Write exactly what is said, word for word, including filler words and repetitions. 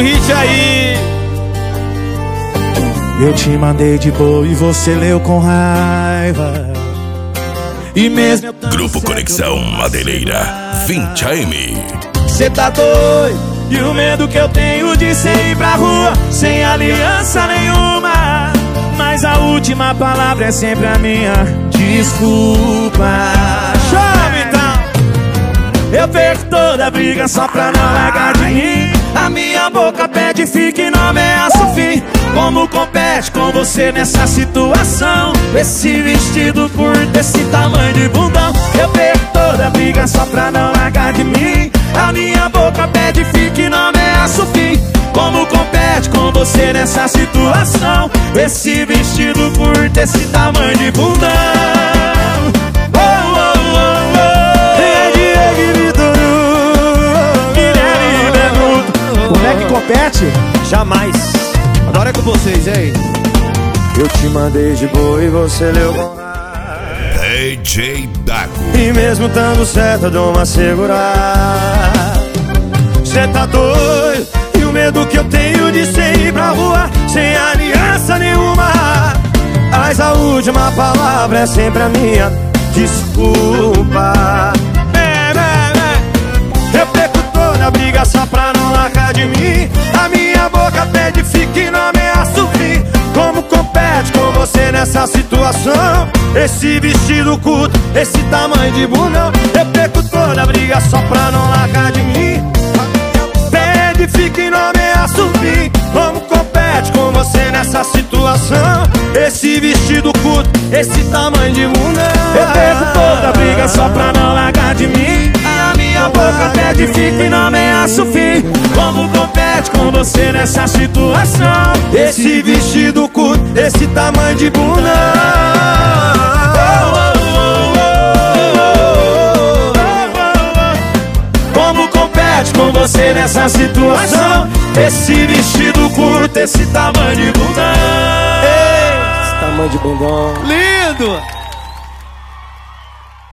hit aí. Eu te mandei de boa e você leu com raiva. E mesmo eu Grupo Conexão Madeireira, vinte A M. Cê tá doido? E o medo que eu tenho de cê ir pra rua sem aliança nenhuma. Mas a última palavra é sempre a minha desculpa. Chove então. Eu perco toda a briga só pra não largar de mim. A minha boca pede fique e não ameaça o fim. Como compete com você nessa situação? Esse vestido curto, esse tamanho de bundão. Eu perco toda a briga só pra não largar de mim. A minha boca pede fique e não ameaça o fim. Como compete com você nessa situação? Esse vestido curto, esse tamanho de bundão. Oh, oh, oh, oh. É Diego e Vitor, Guilherme Benuto. Como é que compete? Jamais. Agora é com vocês, hein? Eu te mandei de boa e você leu com raiva. D J Dago. E mesmo dando certo eu dou uma segurada. Cê tá doido? E o medo que eu tenho de cê ir pra rua sem aliança nenhuma. Mas a última palavra é sempre a minha desculpa. É, é, é. Eu perco toda a briga só pra não largar de mim. A minha boca pede fique e não ameaça o fim. Como compete com você nessa situação? Esse vestido curto, esse tamanho de bundão. Eu perco toda a briga só pra não largar de mim. Pede fique e não ameaça o fim. Como compete com você nessa situação? Esse vestido curto, esse tamanho de bundão. Eu perco toda a briga só pra não largar de mim. A minha boca pede fique e não ameaça o fim. Como compete com você nessa situação? Esse vestido curto, esse tamanho de bundão. Como compete com você nessa situação? Esse vestido curto, esse tamanho de bundão. Esse tamanho de bundão. Lindo!